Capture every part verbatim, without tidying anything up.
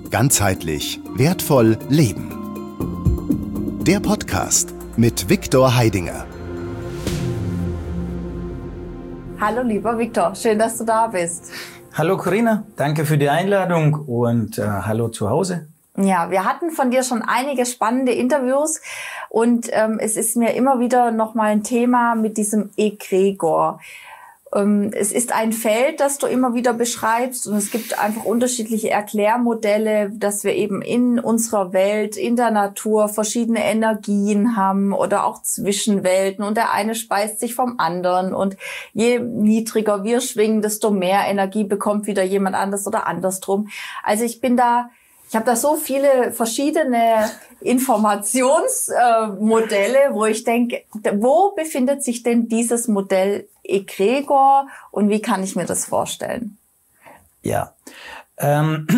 Ganzheitlich wertvoll leben. Der Podcast mit Viktor Heidinger. Hallo lieber Viktor, schön, dass du da bist. Hallo Corinna, danke für die Einladung und äh, hallo zu Hause. Ja, wir hatten von dir schon einige spannende Interviews und ähm, es ist mir immer wieder nochmal ein Thema mit diesem Egregor. Ähm, es ist ein Feld, das du immer wieder beschreibst und es gibt einfach unterschiedliche Erklärmodelle, dass wir eben in unserer Welt, in der Natur verschiedene Energien haben oder auch Zwischenwelten und der eine speist sich vom anderen und je niedriger wir schwingen, desto mehr Energie bekommt wieder jemand anders oder andersrum. Also ich bin da Ich habe da so viele verschiedene Informationsmodelle, äh, wo ich denke, wo befindet sich denn dieses Modell Egregor und wie kann ich mir das vorstellen? Ja, ähm,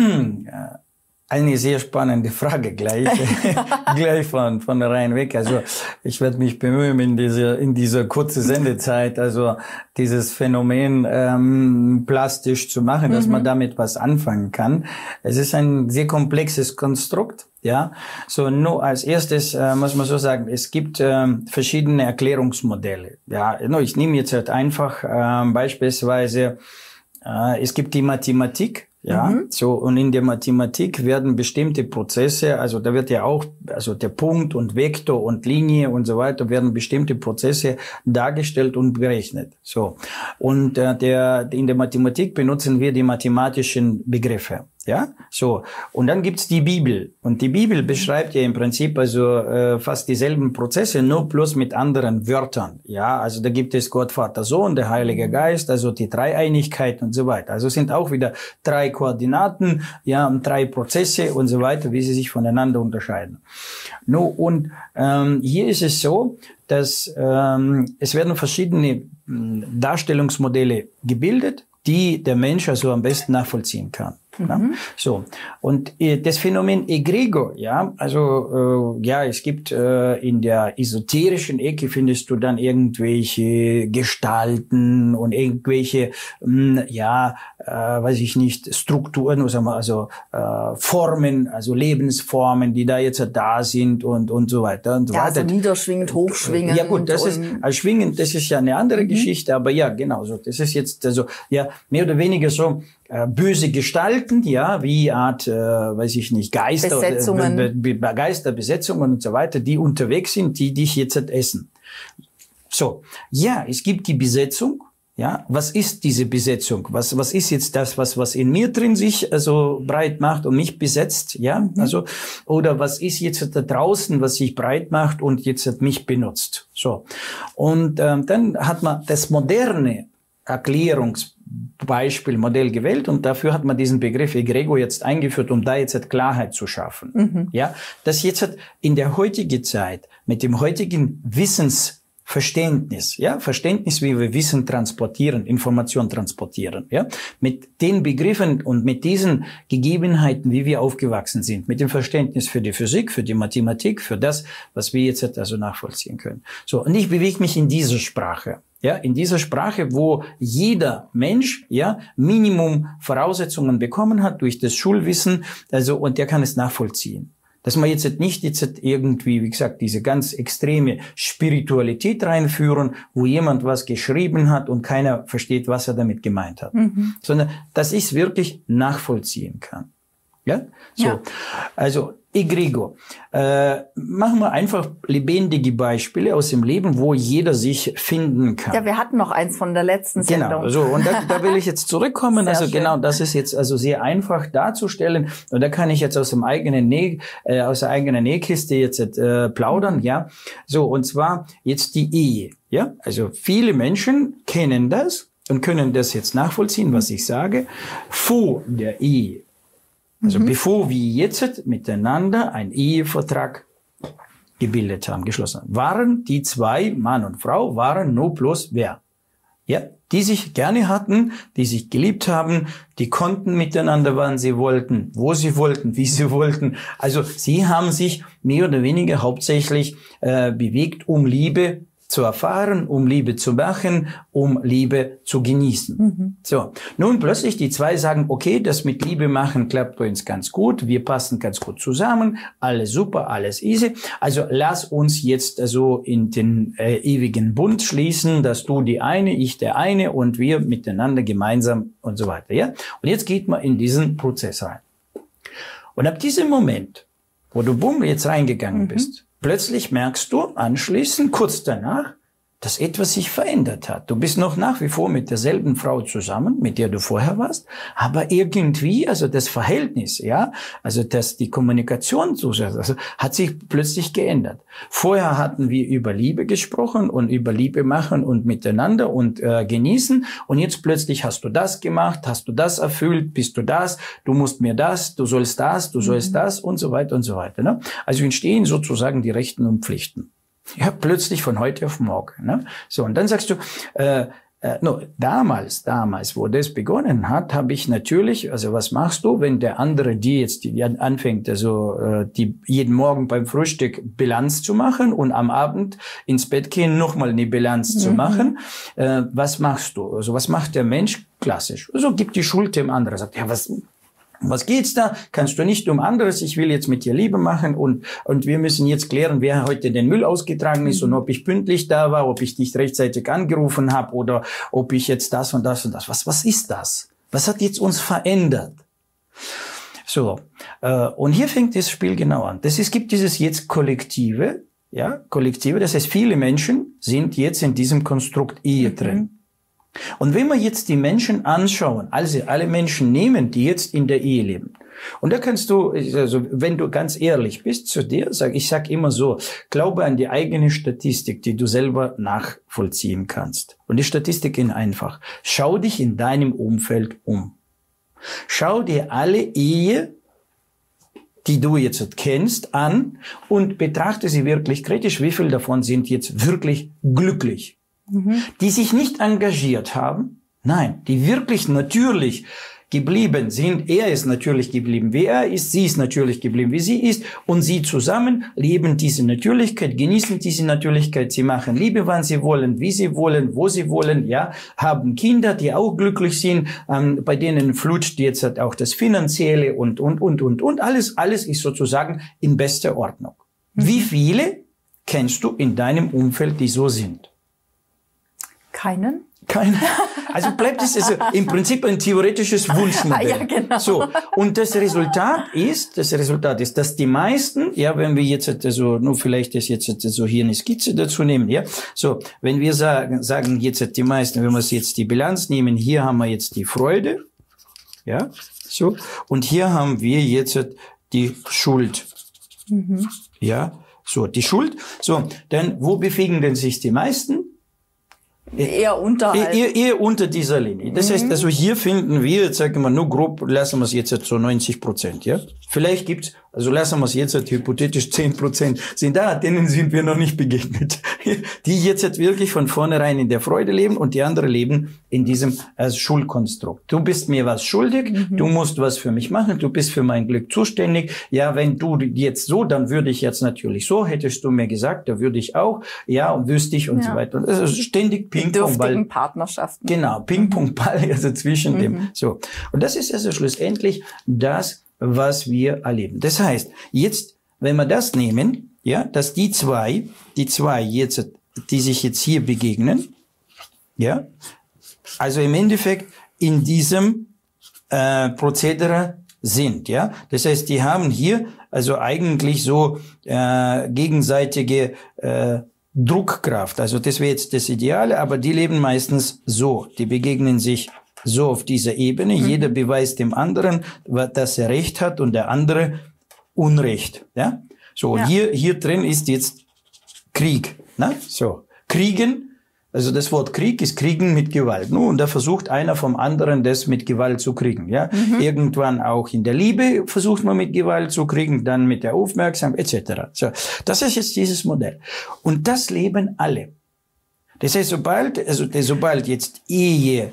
eine sehr spannende Frage gleich, gleich von von rein weg. Also ich werde mich bemühen in dieser in dieser kurzen Sendezeit, also dieses Phänomen ähm, plastisch zu machen, dass mhm. man damit was anfangen kann. Es ist ein sehr komplexes Konstrukt. Ja, so nur als erstes äh, muss man so sagen, es gibt äh, verschiedene Erklärungsmodelle. Ja, ich nehme jetzt halt einfach äh, beispielsweise, äh, es gibt die Mathematik. Ja, mhm. so, und in der Mathematik werden bestimmte Prozesse, also da wird ja auch, also der Punkt und Vektor und Linie und so weiter, werden bestimmte Prozesse dargestellt und berechnet. So. Und äh, der, in der Mathematik benutzen wir die mathematischen Begriffe. Ja, so. Und dann gibt's die Bibel. Und die Bibel beschreibt ja im Prinzip also äh, fast dieselben Prozesse, nur plus mit anderen Wörtern. Ja, also da gibt es Gott, Vater, Sohn, der Heilige Geist, also die Dreieinigkeit und so weiter. Also es sind auch wieder drei Koordinaten, ja, und drei Prozesse und so weiter, wie sie sich voneinander unterscheiden. No, und ähm, hier ist es so, dass ähm, es werden verschiedene mh, Darstellungsmodelle gebildet, die der Mensch also am besten nachvollziehen kann. Mhm. Ja? So. Und äh, das Phänomen Egregor, ja, also äh, ja, es gibt äh, in der esoterischen Ecke findest du dann irgendwelche Gestalten und irgendwelche, mh, ja, äh, weiß ich nicht, Strukturen, also äh, Formen, also Lebensformen, die da jetzt da sind und und so weiter und so ja, weiter. Also niederschwingend, hochschwingend. Ja gut, das ist also schwingend, das ist ja eine andere mhm. Geschichte, aber ja, genau so. Das ist jetzt also ja mehr oder weniger so äh, böse Gestalten, ja, wie Art, äh, weiß ich nicht, Geister, Besetzungen. Be Be Be Geister, Besetzungen und so weiter, die unterwegs sind, die dich jetzt essen. So, ja, es gibt die Besetzung. Ja, was ist diese Besetzung? Was, was ist jetzt das, was, was in mir drin sich also breit macht und mich besetzt? Ja, mhm. also, oder was ist jetzt da draußen, was sich breit macht und jetzt mich benutzt? So. Und, ähm, dann hat man das moderne Erklärungsbeispiel, Modell gewählt und dafür hat man diesen Begriff Egregor jetzt eingeführt, um da jetzt Klarheit zu schaffen. Mhm. Ja, das jetzt in der heutigen Zeit mit dem heutigen Wissens Verständnis, ja, Verständnis, wie wir Wissen transportieren, Information transportieren, ja, mit den Begriffen und mit diesen Gegebenheiten, wie wir aufgewachsen sind, mit dem Verständnis für die Physik, für die Mathematik, für das, was wir jetzt also nachvollziehen können. So, und ich bewege mich in dieser Sprache. Ja, in dieser Sprache, wo jeder Mensch, ja, Minimum Voraussetzungen bekommen hat durch das Schulwissen, also, und der kann es nachvollziehen. Dass man jetzt nicht jetzt irgendwie, wie gesagt, diese ganz extreme Spiritualität reinführen, wo jemand was geschrieben hat und keiner versteht, was er damit gemeint hat. Mhm. Sondern, dass ich es wirklich nachvollziehen kann. Ja? So. Ja. Also, Egregor. Äh, machen wir einfach lebendige Beispiele aus dem Leben, wo jeder sich finden kann. Ja, wir hatten noch eins von der letzten Sendung. Genau, so, und da, da will ich jetzt zurückkommen. Sehr also schön. Genau, das ist jetzt also sehr einfach darzustellen. Und da kann ich jetzt aus dem eigenen Näh, äh, aus der eigenen Nähkiste jetzt äh, plaudern, ja. So, und zwar jetzt die Ehe, ja. Also viele Menschen kennen das und können das jetzt nachvollziehen, was ich sage, vor der Ehe. Also mhm. bevor wir jetzt miteinander einen Ehevertrag gebildet haben, geschlossen haben, waren die zwei, Mann und Frau, waren nur bloß wer? Ja, die sich gerne hatten, die sich geliebt haben, die konnten miteinander, wann sie wollten, wo sie wollten, wie sie wollten. Also sie haben sich mehr oder weniger hauptsächlich äh, bewegt, um Liebe zu erfahren, um Liebe zu machen, um Liebe zu genießen. Mhm. So, nun plötzlich die zwei sagen, okay, das mit Liebe machen klappt bei uns ganz gut, wir passen ganz gut zusammen, alles super, alles easy. Also lass uns jetzt also in den äh, ewigen Bund schließen, dass du die eine, ich der eine und wir miteinander gemeinsam und so weiter. Ja? Und jetzt geht man in diesen Prozess rein. Und ab diesem Moment, wo du bumm jetzt reingegangen mhm. bist, plötzlich merkst du anschließend, kurz danach, dass etwas sich verändert hat. Du bist noch nach wie vor mit derselben Frau zusammen, mit der du vorher warst, aber irgendwie, also das Verhältnis, ja, also dass die Kommunikation, also hat sich plötzlich geändert. Vorher hatten wir über Liebe gesprochen und über Liebe machen und miteinander und äh, genießen und jetzt plötzlich hast du das gemacht, hast du das erfüllt, bist du das, du musst mir das, du sollst das, du sollst mhm. das und so weiter und so weiter. Ne? Also entstehen sozusagen die Rechten und Pflichten. Ja, plötzlich von heute auf morgen. Ne? So, und dann sagst du, äh, äh, no, damals, damals, wo das begonnen hat, habe ich natürlich, also was machst du, wenn der andere dir jetzt die, anfängt, also äh, die jeden Morgen beim Frühstück Bilanz zu machen und am Abend ins Bett gehen nochmal eine Bilanz mhm. zu machen, äh, was machst du? Also was macht der Mensch? Klassisch. Also gibt die Schuld dem anderen, sagt, ja, was... Was geht's da? Kannst du nicht um anderes? Ich will jetzt mit dir Liebe machen und und wir müssen jetzt klären, wer heute den Müll ausgetragen ist und ob ich pünktlich da war, ob ich dich rechtzeitig angerufen habe oder ob ich jetzt das und das und das. Was was ist das? Was hat jetzt uns verändert? So, äh, und hier fängt das Spiel genau an. Das ist, gibt dieses jetzt Kollektive, ja, Kollektive. Das heißt, viele Menschen sind jetzt in diesem Konstrukt Ehe mhm. drin. Und wenn wir jetzt die Menschen anschauen, also alle Menschen nehmen, die jetzt in der Ehe leben, und da kannst du, also wenn du ganz ehrlich bist zu dir, sag, ich sag immer so, glaube an die eigene Statistik, die du selber nachvollziehen kannst. Und die Statistik ist einfach. Schau dich in deinem Umfeld um. Schau dir alle Ehe, die du jetzt kennst, an und betrachte sie wirklich kritisch. Wie viele davon sind jetzt wirklich glücklich? Die sich nicht engagiert haben, nein, die wirklich natürlich geblieben sind. Er ist natürlich geblieben, wie er ist, sie ist natürlich geblieben, wie sie ist und sie zusammen leben diese Natürlichkeit, genießen diese Natürlichkeit, sie machen Liebe, wann sie wollen, wie sie wollen, wo sie wollen, ja, haben Kinder, die auch glücklich sind, ähm, bei denen flutscht jetzt halt auch das Finanzielle und, und, und, und, und, alles, alles ist sozusagen in bester Ordnung. Mhm. Wie viele kennst du in deinem Umfeld, die so sind? Keinen? Keinen. Also bleibt es also im Prinzip ein theoretisches Wunschmodell. Ja, genau. So. Und das Resultat ist, das Resultat ist, dass die meisten, ja, wenn wir jetzt also, nur vielleicht das jetzt so hier eine Skizze dazu nehmen, ja, so, wenn wir sagen, sagen jetzt die meisten, wenn wir jetzt die Bilanz nehmen, hier haben wir jetzt die Freude, ja, so, und hier haben wir jetzt die Schuld, mhm. ja, so, die Schuld, so, dann, wo befinden denn sich die meisten? Eher unterhalb. Eher, eher unter dieser Linie. Das mhm. heißt, also hier finden wir, jetzt sagen wir nur grob, lassen wir es jetzt so neunzig Prozent, ja. Vielleicht gibt's, also lassen wir es jetzt hypothetisch zehn Prozent sind da, denen sind wir noch nicht begegnet. Die jetzt wirklich von vornherein in der Freude leben und die anderen leben in diesem als Schuldkonstrukt. Du bist mir was schuldig, mhm. du musst was für mich machen, du bist für mein Glück zuständig. Ja, wenn du jetzt so, dann würde ich jetzt natürlich so, hättest du mir gesagt, da würde ich auch, ja, und wüsste ich und ja. so weiter. Also ständig Ping-Pong-Ball. Partnerschaften. Genau, Ping-Pong-Ball, also zwischen mhm. dem, so. Und das ist also schlussendlich das, was wir erleben. Das heißt, jetzt, wenn wir das nehmen, ja, dass die zwei, die zwei jetzt, die sich jetzt hier begegnen, ja, also im Endeffekt in diesem äh, Prozedere sind, ja. Das heißt, die haben hier also eigentlich so äh, gegenseitige äh, Druckkraft. Also das wäre jetzt das Ideale, aber die leben meistens so. Die begegnen sich so auf dieser Ebene. Mhm. Jeder beweist dem anderen, dass er Recht hat und der andere Unrecht. Ja, so. Ja. Hier hier drin ist jetzt Krieg. Ne? So, Kriegen. Also das Wort Krieg ist Kriegen mit Gewalt. Und da versucht einer vom anderen, das mit Gewalt zu kriegen. Ja, mhm. Irgendwann auch in der Liebe versucht man mit Gewalt zu kriegen, dann mit der Aufmerksamkeit et cetera. So, das ist jetzt dieses Modell. Und das leben alle. Das heißt, sobald, also sobald jetzt Ehe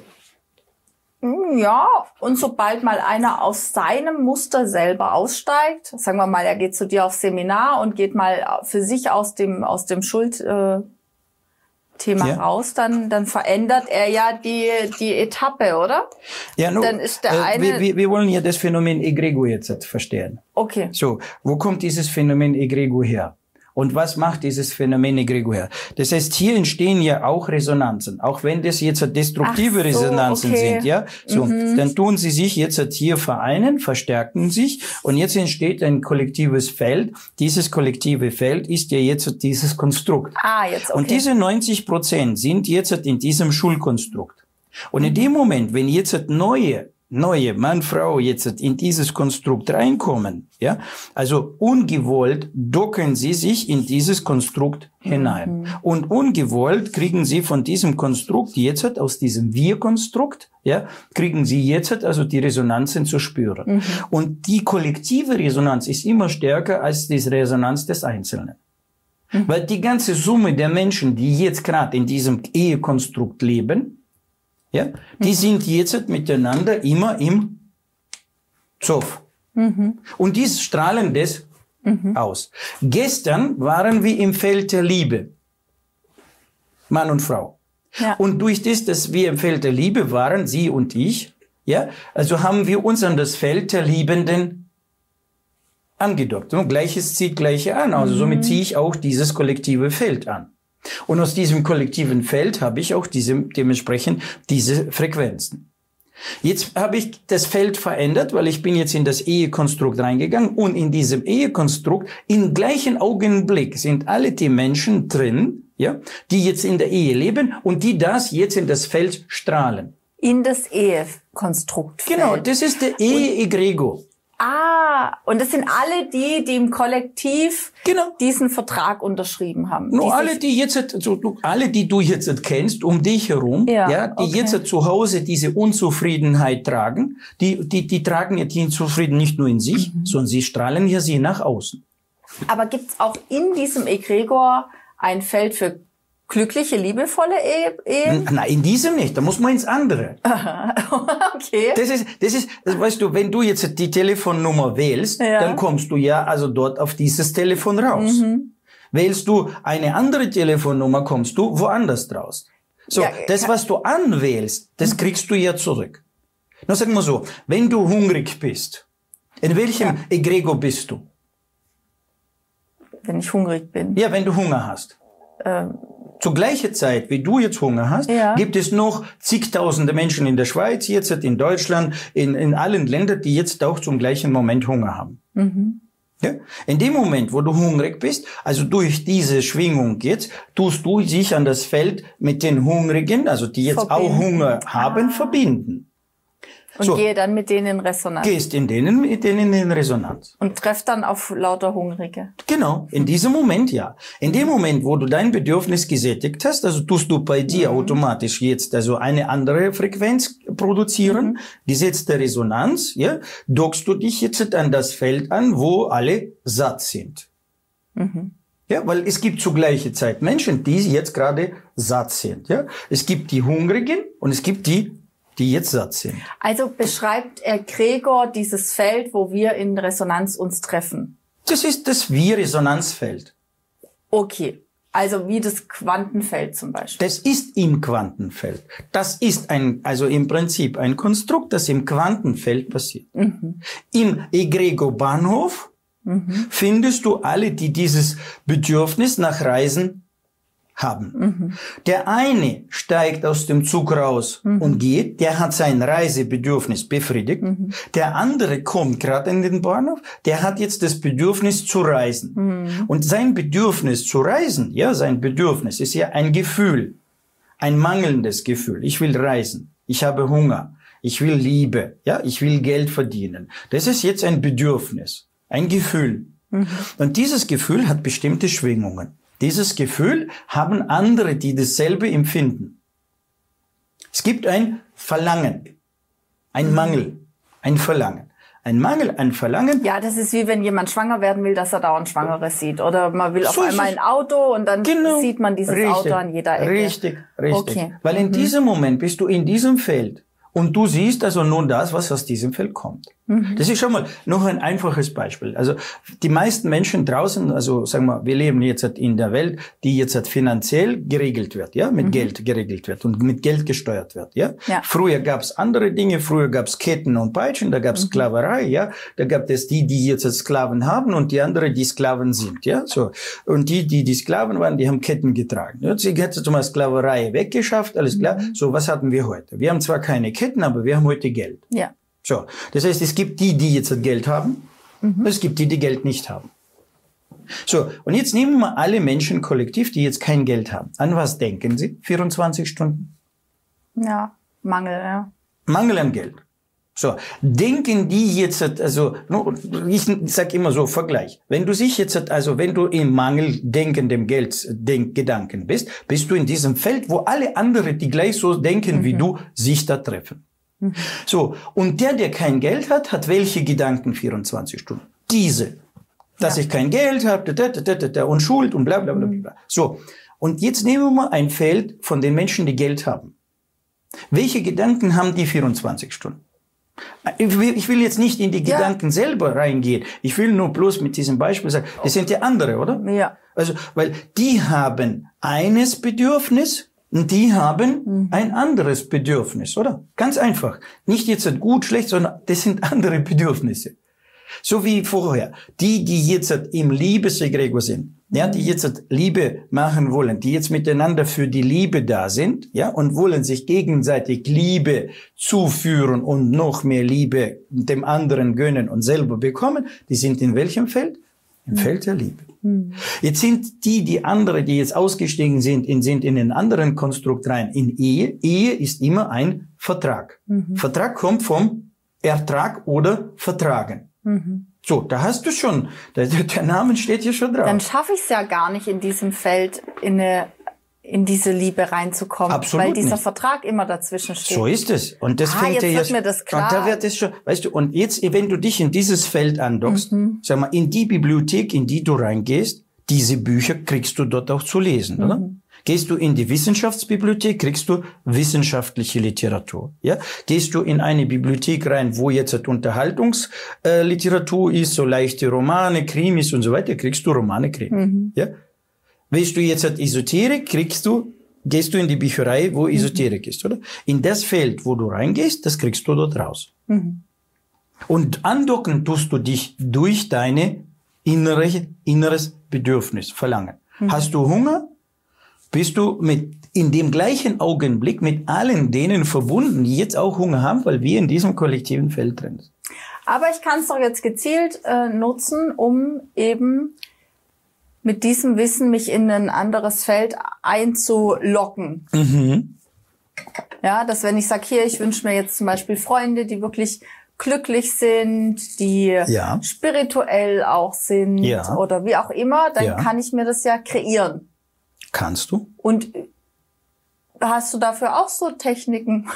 Ja, und sobald mal einer aus seinem Muster selber aussteigt, sagen wir mal, er geht zu dir aufs Seminar und geht mal für sich aus dem aus dem Schuld äh, Thema ja. raus, dann, dann verändert er ja die, die Etappe, oder? Ja, nur, dann ist der äh, eine wir, wir, wir wollen ja das Phänomen Egregor jetzt verstehen. Okay. So, wo kommt dieses Phänomen Egregor her? Und was macht dieses Phänomen Egregor her? Das heißt, hier entstehen ja auch Resonanzen. Auch wenn das jetzt destruktive Ach so, Resonanzen okay. sind, ja. So, Mhm. dann tun sie sich jetzt hier vereinen, verstärken sich und jetzt entsteht ein kollektives Feld. Dieses kollektive Feld ist ja jetzt dieses Konstrukt. Ah, jetzt, okay. Und diese neunzig Prozent sind jetzt in diesem Schulkonstrukt. Und in dem Moment, wenn jetzt neue neue Mann, Frau jetzt in dieses Konstrukt reinkommen, ja, also ungewollt docken sie sich in dieses Konstrukt hinein. Mhm. Und ungewollt kriegen sie von diesem Konstrukt jetzt, aus diesem Wir-Konstrukt, ja, kriegen sie jetzt also die Resonanzen zu spüren. Mhm. Und die kollektive Resonanz ist immer stärker als die Resonanz des Einzelnen. Mhm. Weil die ganze Summe der Menschen, die jetzt gerade in diesem Ehekonstrukt leben, ja, die mhm. sind jetzt miteinander immer im Zoff. Mhm. Und die strahlen das mhm. aus. Gestern waren wir im Feld der Liebe. Mann und Frau. Ja. Und durch das, dass wir im Feld der Liebe waren, Sie und ich, ja, also haben wir uns an das Feld der Liebenden angedockt. Und Gleiches zieht Gleiche an. Also mhm. somit ziehe ich auch dieses kollektive Feld an. Und aus diesem kollektiven Feld habe ich auch diese, dementsprechend diese Frequenzen. Jetzt habe ich das Feld verändert, weil ich bin jetzt in das Ehekonstrukt reingegangen und in diesem Ehekonstrukt im gleichen Augenblick sind alle die Menschen drin, ja, die jetzt in der Ehe leben und die das jetzt in das Feld strahlen. In das Ehekonstrukt. Genau, das ist der Ehe-Egregor. Ah, und das sind alle die, die im Kollektiv genau. diesen Vertrag unterschrieben haben. Nur alle, die jetzt, also, alle, die du jetzt kennst, um dich herum, ja, ja die okay. jetzt zu Hause diese Unzufriedenheit tragen, die, die, die tragen ja die Unzufriedenheit nicht nur in sich, mhm. sondern sie strahlen ja sie nach außen. Aber gibt's auch in diesem Egregor ein Feld für glückliche, liebevolle Ehen? Nein, in diesem nicht. Da muss man ins andere. Okay. Das ist, das ist, das weißt du, wenn du jetzt die Telefonnummer wählst, ja. dann kommst du ja also dort auf dieses Telefon raus. Mhm. Wählst du eine andere Telefonnummer, kommst du woanders raus. So, ja, das, was du anwählst, das kriegst du ja zurück. Na, sag mal so, wenn du hungrig bist, in welchem ja. Egregor bist du? Wenn ich hungrig bin. Ja, wenn du Hunger hast. Ähm. Zur gleichen Zeit, wie du jetzt Hunger hast, ja. gibt es noch zigtausende Menschen in der Schweiz, jetzt in Deutschland, in, in allen Ländern, die jetzt auch zum gleichen Moment Hunger haben. Mhm. Ja? In dem Moment, wo du hungrig bist, also durch diese Schwingung jetzt, tust du dich an das Feld mit den Hungrigen, also die jetzt verbinden. Auch Hunger haben, ah. verbinden. Und so. Gehe dann mit denen in Resonanz. Gehst in denen, mit denen in Resonanz. Und treff dann auf lauter Hungrige. Genau, in diesem Moment ja. In dem Moment, wo du dein Bedürfnis gesättigt hast, also tust du bei dir mhm. automatisch jetzt also eine andere Frequenz produzieren, mhm. gesetzte Resonanz, ja, dockst du dich jetzt an das Feld an, wo alle satt sind. Mhm. Ja, weil es gibt zur gleichen Zeit Menschen, die jetzt gerade satt sind, ja. Es gibt die Hungrigen und es gibt die die jetzt satt sind. Also beschreibt Egregor dieses Feld, wo wir in Resonanz uns treffen? Das ist das Wir-Resonanzfeld. Okay, also wie das Quantenfeld zum Beispiel. Das ist im Quantenfeld. Das ist ein, also im Prinzip ein Konstrukt, das im Quantenfeld passiert. Mhm. Im Egregor-Bahnhof mhm. findest du alle, die dieses Bedürfnis nach Reisen haben. Mhm. Der eine steigt aus dem Zug raus mhm. und geht, der hat sein Reisebedürfnis befriedigt. Mhm. Der andere kommt gerade in den Bahnhof, der hat jetzt das Bedürfnis zu reisen. Mhm. Und sein Bedürfnis zu reisen, ja, sein Bedürfnis ist ja ein Gefühl, ein mangelndes Gefühl. Ich will reisen, ich habe Hunger, ich will Liebe, ja, ich will Geld verdienen. Das ist jetzt ein Bedürfnis, ein Gefühl. Mhm. Und dieses Gefühl hat bestimmte Schwingungen. Dieses Gefühl haben andere, die dasselbe empfinden. Es gibt ein Verlangen, ein Mangel, ein Verlangen. Ein Mangel, ein Verlangen. Ja, das ist wie wenn jemand schwanger werden will, dass er dauernd Schwangeres sieht. Oder man will auf einmal ein Auto und dann genau. sieht man dieses richtig. Auto an jeder Ecke. Richtig, richtig. Okay. Weil in mhm. diesem Moment bist du in diesem Feld und du siehst also nun das, was aus diesem Feld kommt. Das ist schon mal noch ein einfaches Beispiel. Also die meisten Menschen draußen, also sagen wir, wir leben jetzt in der Welt, die jetzt finanziell geregelt wird, ja, mit mhm. Geld geregelt wird und mit Geld gesteuert wird, ja. ja. Früher gab es andere Dinge, früher gab es Ketten und Peitschen, da gab es mhm. Sklaverei, ja. Da gab es die, die jetzt Sklaven haben und die anderen, die Sklaven sind, ja. So und die, die die Sklaven waren, die haben Ketten getragen. Jetzt hätte zum Beispiel Sklaverei weggeschafft, alles klar. Mhm. So, was hatten wir heute? Wir haben zwar keine Ketten, aber wir haben heute Geld. Ja. So, das heißt, es gibt die, die jetzt Geld haben, mhm. und es gibt die, die Geld nicht haben. So, und jetzt nehmen wir alle Menschen kollektiv, die jetzt kein Geld haben. An was denken sie? vierundzwanzig Stunden? Ja, Mangel, ja. Mangel an Geld. So, denken die jetzt, also, ich sag immer so, Vergleich. Wenn du sich jetzt, also, wenn du im Mangel denkendem Geld denk, Gedanken bist, bist du in diesem Feld, wo alle anderen, die gleich so denken mhm. wie du, sich da treffen. Mhm. So, und der, der kein Geld hat, hat welche Gedanken vierundzwanzig Stunden? Diese. Dass ja. ich kein Geld habe, da, da, da, da, da, und Schuld und bla bla bla bla. So, und jetzt nehmen wir mal ein Feld von den Menschen, die Geld haben. Welche Gedanken haben die vierundzwanzig Stunden? Ich will, ich will jetzt nicht in die ja. Gedanken selber reingehen. Ich will nur bloß mit diesem Beispiel sagen, das sind ja andere, oder? Ja. Also, weil die haben eines Bedürfnis, und die haben mhm. ein anderes Bedürfnis, oder? Ganz einfach. Nicht jetzt gut, schlecht, sondern das sind andere Bedürfnisse. So wie vorher. Die, die jetzt im Liebesegregor sind, ja, die jetzt Liebe machen wollen, die jetzt miteinander für die Liebe da sind, ja, und wollen sich gegenseitig Liebe zuführen und noch mehr Liebe dem anderen gönnen und selber bekommen, die sind in welchem Feld? Im mhm. Feld der Liebe. Jetzt sind die, die andere, die jetzt ausgestiegen sind, in, sind in einen anderen Konstrukt rein, in Ehe. Ehe ist immer ein Vertrag. Mhm. Vertrag kommt vom Ertrag oder Vertragen. Mhm. So, da hast du schon, der, der Name steht hier schon drauf. Dann schaffe ich es ja gar nicht, in diesem Feld in eine in diese Liebe reinzukommen, Absolut weil dieser nicht. Vertrag immer dazwischen steht. So ist es. Und das ah, fängt jetzt ja wird jetzt, mir das klar. Und da wird es schon, weißt du, und jetzt, wenn du dich in dieses Feld andockst, mhm. sag mal, in die Bibliothek, in die du reingehst, diese Bücher kriegst du dort auch zu lesen, mhm. oder? Gehst du in die Wissenschaftsbibliothek, kriegst du wissenschaftliche Literatur. Ja, gehst du in eine Bibliothek rein, wo jetzt Unterhaltungsliteratur äh, ist, so leichte Romane, Krimis und so weiter, kriegst du Romane, Krimis. Mhm. Ja, willst du jetzt Esoterik, kriegst du, gehst du in die Bücherei, wo Esoterik mhm. ist, oder? In das Feld, wo du reingehst, das kriegst du dort raus. Mhm. Und andocken tust du dich durch deine innere, inneres Bedürfnis, Verlangen. Mhm. Hast du Hunger? Bist du mit in dem gleichen Augenblick mit allen denen verbunden, die jetzt auch Hunger haben, weil wir in diesem kollektiven Feld drin sind. Aber ich kann es doch jetzt gezielt äh, nutzen, um eben mit diesem Wissen mich in ein anderes Feld einzulocken. Mhm. Ja, dass wenn ich sage, hier, ich wünsche mir jetzt zum Beispiel Freunde, die wirklich glücklich sind, die ja. spirituell auch sind ja. oder wie auch immer, dann ja. kann ich mir das ja kreieren. Kannst du? Und hast du dafür auch so Techniken?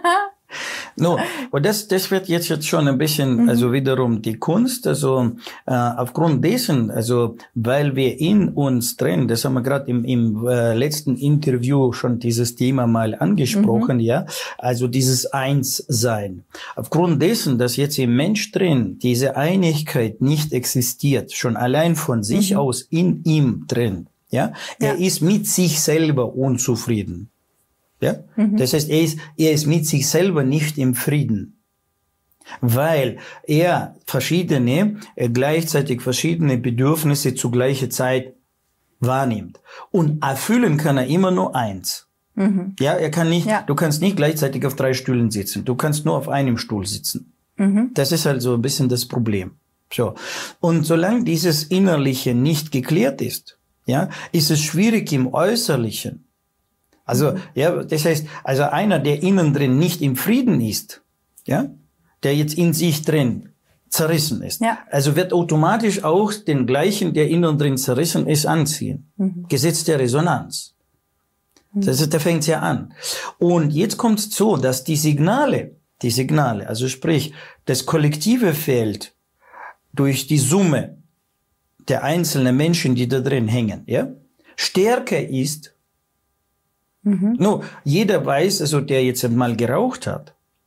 No, und das, das wird jetzt, jetzt schon ein bisschen, mhm. also wiederum die Kunst, also äh, aufgrund dessen, also weil wir in uns drin, das haben wir gerade im, im äh, letzten Interview schon dieses Thema mal angesprochen, mhm. ja, also dieses Einssein. Aufgrund dessen, dass jetzt im Mensch drin diese Einigkeit nicht existiert, schon allein von sich mhm. aus in ihm drin, ja, ja, er ist mit sich selber unzufrieden. Ja? Mhm. Das heißt, er ist, er ist mit sich selber nicht im Frieden, weil er verschiedene, äh, gleichzeitig verschiedene Bedürfnisse zu gleicher Zeit wahrnimmt. Und erfüllen kann er immer nur eins. Mhm. Ja, er kann nicht, ja. du kannst nicht gleichzeitig auf drei Stühlen sitzen. Du kannst nur auf einem Stuhl sitzen. Mhm. Das ist halt so ein bisschen das Problem. So. Und solange dieses Innerliche nicht geklärt ist, ja, ist es schwierig im Äußerlichen. Also, ja, das heißt, also einer, der innen drin nicht im Frieden ist, ja, der jetzt in sich drin zerrissen ist, ja. also wird automatisch auch den gleichen, der innen drin zerrissen ist, anziehen. Mhm. Gesetz der Resonanz. Mhm. Das ist, da fängt's ja an. Und jetzt kommt es so, dass die Signale, die Signale, also sprich, das kollektive Feld durch die Summe der einzelnen Menschen, die da drin hängen, ja, stärker ist. Mhm. No, jeder weiß, also der jetzt mal geraucht hat,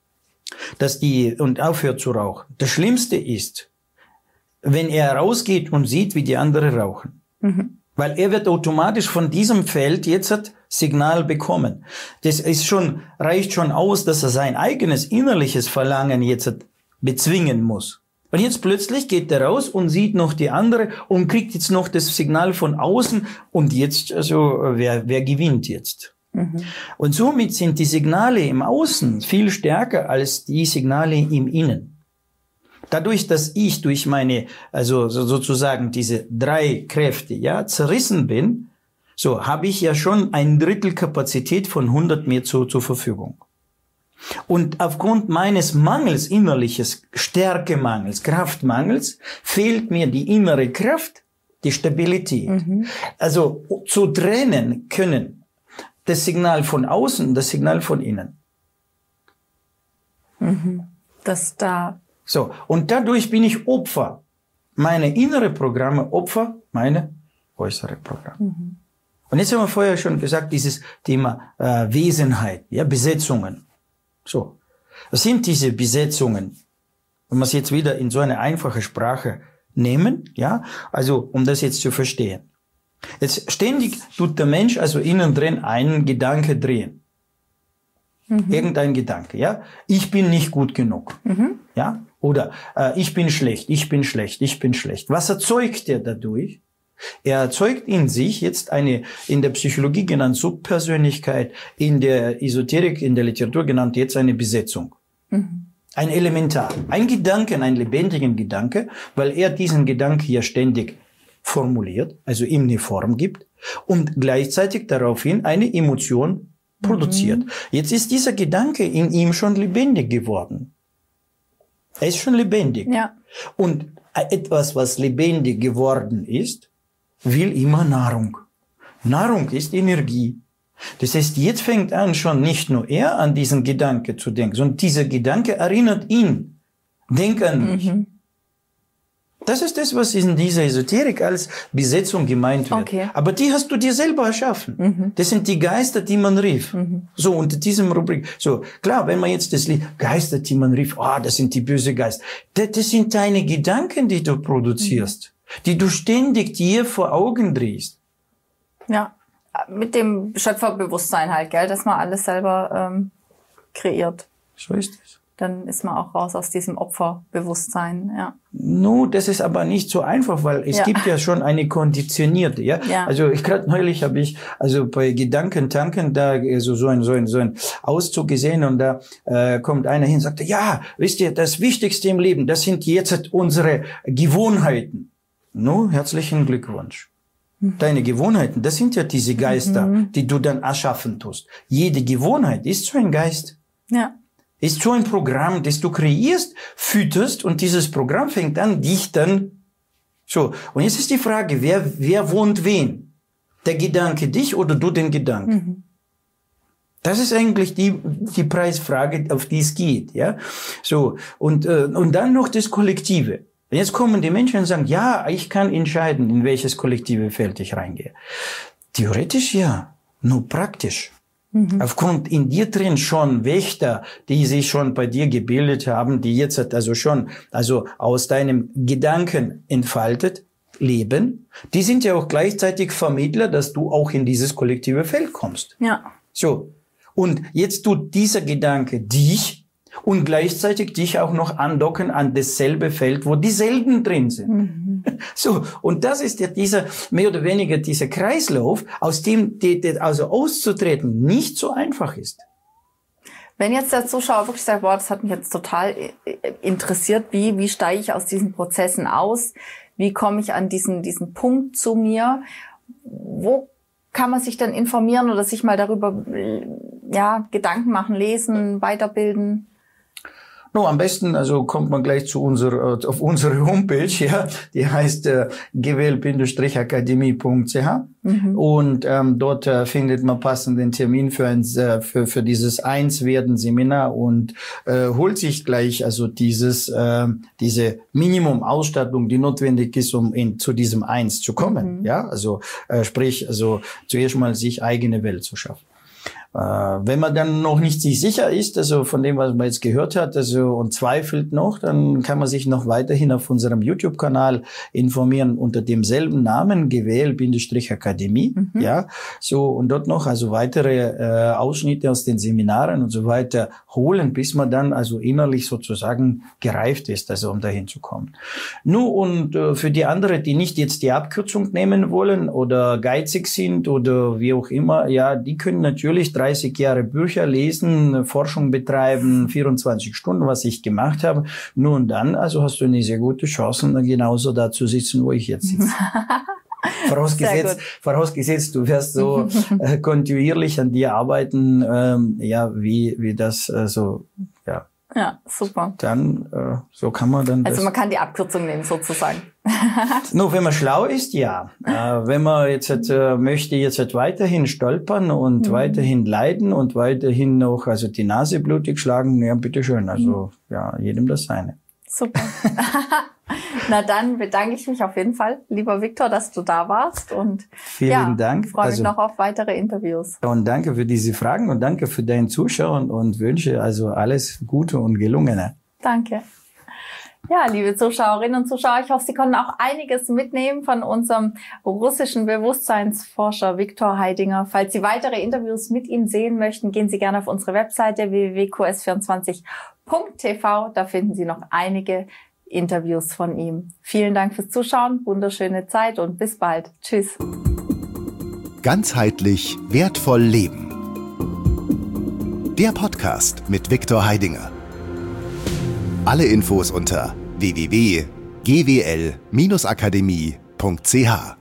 dass die, und aufhört zu rauchen. Das Schlimmste ist, wenn er rausgeht und sieht, wie die anderen rauchen. Mhm. Weil er wird automatisch von diesem Feld jetzt ein Signal bekommen. Das ist schon, reicht schon aus, dass er sein eigenes innerliches Verlangen jetzt bezwingen muss. Und jetzt plötzlich geht er raus und sieht noch die andere und kriegt jetzt noch das Signal von außen. Und jetzt, also, wer, wer gewinnt jetzt? Mhm. Und somit sind die Signale im Außen viel stärker als die Signale im Innen. Dadurch, dass ich durch meine, also sozusagen diese drei Kräfte, ja, zerrissen bin, so habe ich ja schon ein Drittel Kapazität von hundert mehr zu, zur Verfügung. Und aufgrund meines Mangels, innerliches Stärkemangels, Kraftmangels, fehlt mir die innere Kraft, die Stabilität. Mhm. Also zu trennen können das Signal von außen, das Signal von innen. Mhm. Das da. So, und dadurch bin ich Opfer. Meine innere Programme, Opfer, meine äußere Programme. Mhm. Und jetzt haben wir vorher schon gesagt, dieses Thema äh, Wesenheit, ja, Besetzungen. So, was sind diese Besetzungen? Wenn wir es jetzt wieder in so eine einfache Sprache nehmen, ja, also um das jetzt zu verstehen. Jetzt ständig tut der Mensch also innen drin einen Gedanke drehen. Mhm. Irgendein Gedanke, ja. Ich bin nicht gut genug, mhm. ja. Oder äh, ich bin schlecht, ich bin schlecht, ich bin schlecht. Was erzeugt er dadurch? Er erzeugt in sich jetzt eine, in der Psychologie genannt Subpersönlichkeit, in der Esoterik, in der Literatur genannt jetzt eine Besetzung. Mhm. Ein Elementar. Ein Gedanke, einen lebendigen Gedanke, weil er diesen Gedanke ja ständig formuliert, also ihm eine Form gibt und gleichzeitig daraufhin eine Emotion produziert. Mhm. Jetzt ist dieser Gedanke in ihm schon lebendig geworden. Er ist schon lebendig. Ja. Und etwas, was lebendig geworden ist, will immer Nahrung. Nahrung ist Energie. Das heißt, jetzt fängt an, schon nicht nur er an diesen Gedanke zu denken, sondern dieser Gedanke erinnert ihn. Denk an mich. Mhm. Das ist das, was in dieser Esoterik als Besetzung gemeint wird. Okay. Aber die hast du dir selber erschaffen. Mhm. Das sind die Geister, die man rief. Mhm. So, unter diesem Rubrik. So, klar, wenn man jetzt das Lied, Geister, die man rief, ah, oh, das sind die böse Geister. Das, das sind deine Gedanken, die du produzierst, mhm. die du ständig dir vor Augen drehst. Ja, mit dem Schöpferbewusstsein halt, gell, dass man alles selber ähm, kreiert. So ist es. Dann ist man auch raus aus diesem Opferbewusstsein, ja. No, das ist aber nicht so einfach, weil es ja. gibt ja schon eine konditionierte, ja. ja. Also ich gerade neulich habe ich also bei Gedankentanken da also so ein so ein so ein Auszug gesehen und da äh, kommt einer hin und sagt, ja, wisst ihr, das Wichtigste im Leben, das sind jetzt unsere Gewohnheiten. No, herzlichen Glückwunsch. Mhm. Deine Gewohnheiten, das sind ja diese Geister, mhm. die du dann erschaffen tust. Jede Gewohnheit ist so ein Geist. Ja. Ist so ein Programm, das du kreierst, fütterst und dieses Programm fängt an, dich dann, so. Und jetzt ist die Frage, wer, wer wohnt wen? Der Gedanke dich oder du den Gedanken? Mhm. Das ist eigentlich die, die Preisfrage, auf die es geht, ja. So. Und, äh, und dann noch das Kollektive. Und jetzt kommen die Menschen und sagen, ja, ich kann entscheiden, in welches kollektive Feld ich reingehe. Theoretisch ja, nur praktisch. Mhm. Aufgrund in dir drin schon Wächter, die sich schon bei dir gebildet haben, die jetzt also schon, also aus deinem Gedanken entfaltet leben, die sind ja auch gleichzeitig Vermittler, dass du auch in dieses kollektive Feld kommst. Ja. So. Und jetzt tut dieser Gedanke dich und gleichzeitig dich auch noch andocken an dasselbe Feld, wo dieselben drin sind. Mhm. So, und das ist ja dieser, mehr oder weniger dieser Kreislauf, aus dem die, die, also auszutreten nicht so einfach ist. Wenn jetzt der Zuschauer wirklich sagt, boah, das hat mich jetzt total interessiert, wie, wie steige ich aus diesen Prozessen aus? Wie komme ich an diesen, diesen Punkt zu mir? Wo kann man sich dann informieren oder sich mal darüber, ja, Gedanken machen, lesen, weiterbilden? No, am besten, also kommt man gleich zu unserer, auf unsere Homepage, ja, die heißt äh, gewel akademie punkt c h mhm. und ähm, dort äh, findet man passenden Termin für ein äh, für für dieses Eins-Werden-Seminar und äh, holt sich gleich also dieses äh, diese Minimum-Ausstattung, die notwendig ist, um in, zu diesem Eins zu kommen, mhm. ja, also äh, sprich, also zuerst mal sich eigene Welt zu schaffen. Äh, wenn man dann noch nicht sich sicher ist, also von dem, was man jetzt gehört hat, also und zweifelt noch, dann kann man sich noch weiterhin auf unserem YouTube-Kanal informieren unter demselben Namen, G W L-Akademie, mhm. ja, so, und dort noch also weitere äh, Ausschnitte aus den Seminaren und so weiter holen, bis man dann also innerlich sozusagen gereift ist, also um dahin zu kommen. Nun, und äh, für die anderen, die nicht jetzt die Abkürzung nehmen wollen oder geizig sind oder wie auch immer, ja, die können natürlich dreißig Jahre Bücher lesen, Forschung betreiben, vierundzwanzig Stunden, was ich gemacht habe. Nur und dann, also hast du eine sehr gute Chance, genauso da zu sitzen, wo ich jetzt sitze. Vorausgesetzt, vorausgesetzt, du wirst so äh, kontinuierlich an dir arbeiten, ähm, ja, wie wie das äh, so, ja. Ja, super. Dann, äh, so kann man dann. Also man kann die Abkürzung nehmen, sozusagen. Nur wenn man schlau ist, ja. Äh, wenn man jetzt äh, möchte jetzt halt weiterhin stolpern und mhm. weiterhin leiden und weiterhin noch also die Nase blutig schlagen, ja, bitteschön. Also mhm. ja, jedem das seine. Super. Na dann bedanke ich mich auf jeden Fall, lieber Viktor, dass du da warst und vielen ja, Dank. freue mich also, noch auf weitere Interviews. Und danke für diese Fragen und danke für deinen Zuschauen und wünsche also alles Gute und Gelungene. Danke. Ja, liebe Zuschauerinnen und Zuschauer, ich hoffe, Sie konnten auch einiges mitnehmen von unserem russischen Bewusstseinsforscher Viktor Heidinger. Falls Sie weitere Interviews mit ihm sehen möchten, gehen Sie gerne auf unsere Webseite w w w punkt q s vierundzwanzig punkt t v. Da finden Sie noch einige Interviews von ihm. Vielen Dank fürs Zuschauen, wunderschöne Zeit und bis bald. Tschüss. Ganzheitlich wertvoll leben. Der Podcast mit Viktor Heidinger. Alle Infos unter w w w punkt g w l Akademie punkt c h.